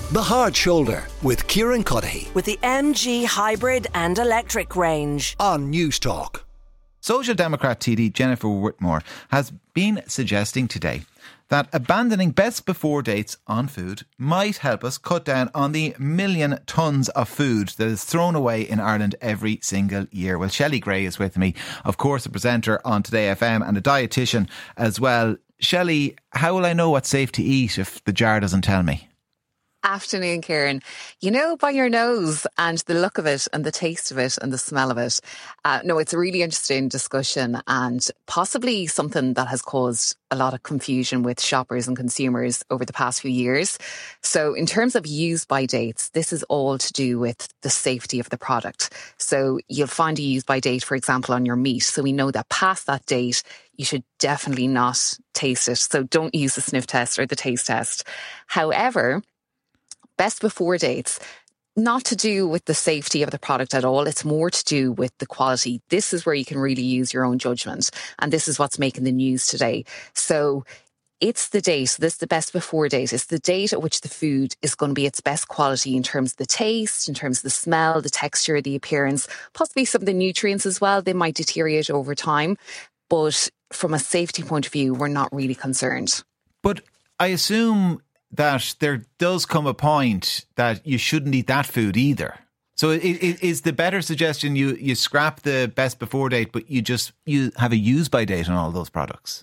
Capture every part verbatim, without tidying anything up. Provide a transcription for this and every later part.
The Hard Shoulder with Kieran Cuddihy with the M G hybrid and electric range on News Talk. Social Democrat T D Jennifer Whitmore has been suggesting today that abandoning best before dates on food might help us cut down on the million tonnes of food that is thrown away in Ireland every single year. Well, Shelley Gray is with me, of course, a presenter on Today F M and a dietitian as well. Shelley, how will I know what's safe to eat if the jar doesn't tell me? Afternoon, Kieran. You know, by your nose and the look of it and the taste of it and the smell of it. Uh, no, it's a really interesting discussion and possibly something that has caused a lot of confusion with shoppers and consumers over the past few years. So in terms of use by dates, this is all to do with the safety of the product. So you'll find a use by date, for example, on your meat. So we know that past that date, you should definitely not taste it. So don't use the sniff test or the taste test. However, best before dates, not to do with the safety of the product at all. It's more to do with the quality. This is where you can really use your own judgment. And this is what's making the news today. So it's the date. This is the best before date. It's the date at which the food is going to be its best quality in terms of the taste, in terms of the smell, the texture, the appearance, possibly some of the nutrients as well. They might deteriorate over time. But from a safety point of view, we're not really concerned. But I assume that there does come a point that you shouldn't eat that food either. So it, it, is the better suggestion you, you scrap the best before date, but you just you have a use by date on all those products?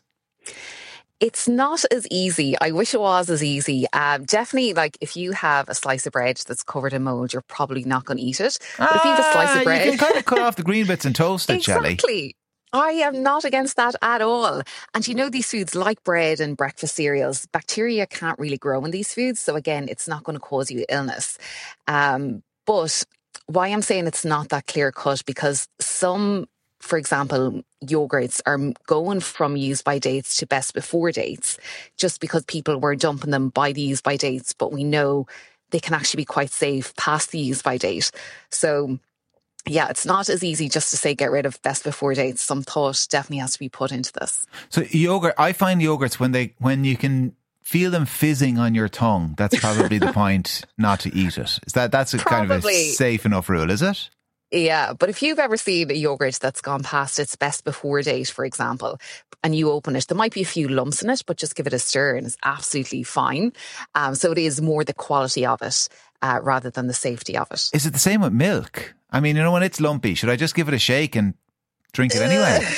It's not as easy. I wish it was as easy. Um, definitely, like if you have a slice of bread that's covered in mold, you're probably not going to eat it. But ah, if you have a slice of bread, you can kind of cut off the green bits and toast it, Shelley. Exactly. I am not against that at all. And you know, these foods like bread and breakfast cereals, bacteria can't really grow in these foods. So again, it's not going to cause you illness. Um, but why I'm saying it's not that clear cut, because some, for example, yogurts are going from use by dates to best before dates just because people were dumping them by the use by dates. But we know they can actually be quite safe past the use by date. So yeah, it's not as easy just to say get rid of best before dates. Some thought definitely has to be put into this. So yogurt, I find yogurts when they when you can feel them fizzing on your tongue, that's probably the point not to eat it. Is that that's a probably. kind of a safe enough rule, is it? Yeah, but if you've ever seen a yogurt that's gone past its best before date, for example, and you open it, there might be a few lumps in it, but just give it a stir and it's absolutely fine. Um, so it is more the quality of it uh, rather than the safety of it. Is it the same with milk? I mean, you know, when it's lumpy, should I just give it a shake and drink it anyway?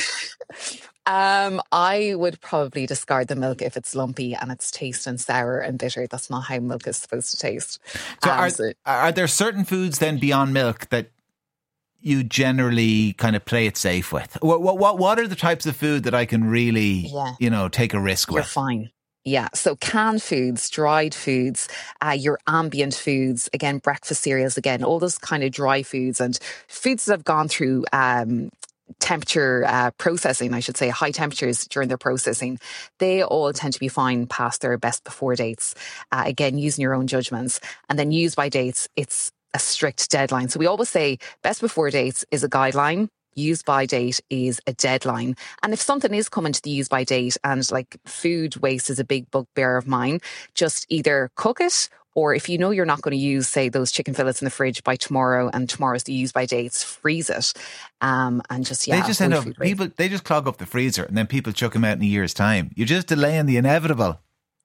um, I would probably discard the milk if it's lumpy and it's tasting sour and bitter. That's not how milk is supposed to taste. So, um, are, so are there certain foods then beyond milk that you generally kind of play it safe with? What what what are the types of food that I can really, yeah. you know, take a risk You're with? Fine. Yeah, so canned foods, dried foods, uh, your ambient foods, again, breakfast cereals, again, all those kind of dry foods and foods that have gone through um, temperature uh, processing, I should say, high temperatures during their processing, they all tend to be fine past their best before dates. Uh, again, using your own judgments. And then use by dates, it's a strict deadline. So we always say best before dates is a guideline. Use by date is a deadline. And if something is coming to the use by date and like food waste is a big bugbear of mine, just either cook it, or if you know you're not going to use, say, those chicken fillets in the fridge by tomorrow and tomorrow's the use by dates, freeze it. Um, and just, yeah. They just end up, people, they just clog up the freezer and then people chuck them out in a year's time. You're just delaying the inevitable.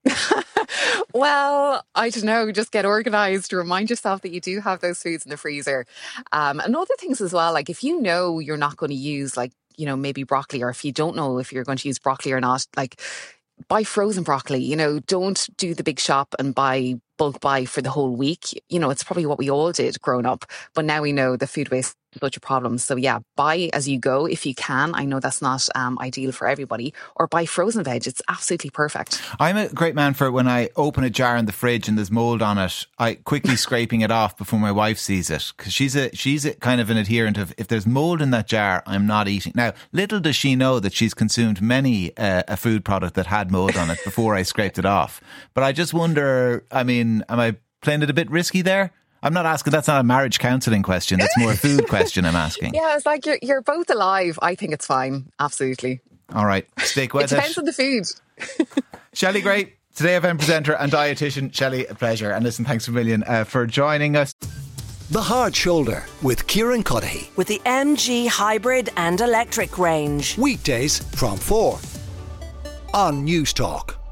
Well, I don't know, just get organised, remind yourself that you do have those foods in the freezer. Um, and other things as well, like if you know you're not going to use like, you know, maybe broccoli, or if you don't know if you're going to use broccoli or not, like buy frozen broccoli, you know, don't do the big shop and buy bulk buy for the whole week. You know, it's probably what we all did growing up, but now we know the food waste is such a problem. So yeah, buy as you go if you can. I know that's not um, ideal for everybody, or buy frozen veg. It's absolutely perfect. I'm a great man for when I open a jar in the fridge and there's mold on it, I quickly scraping it off before my wife sees it, because she's a she's a kind of an adherent of, if there's mold in that jar, I'm not eating. Now, little does she know that she's consumed many uh, a food product that had mold on it before I scraped it off. But I just wonder, I mean, am I playing it a bit risky there? I'm not asking, that's not a marriage counselling question. That's more a food question I'm asking. Yeah, it's like you're, you're both alive. I think it's fine. Absolutely. All right. Stick with it. It depends on the food. Shelley Gray, Today F M presenter and dietitian Shelley, a pleasure. And listen, thanks a million uh, for joining us. The Hard Shoulder with Kieran Cuddihy. With the M G hybrid and electric range. Weekdays from four on News Talk.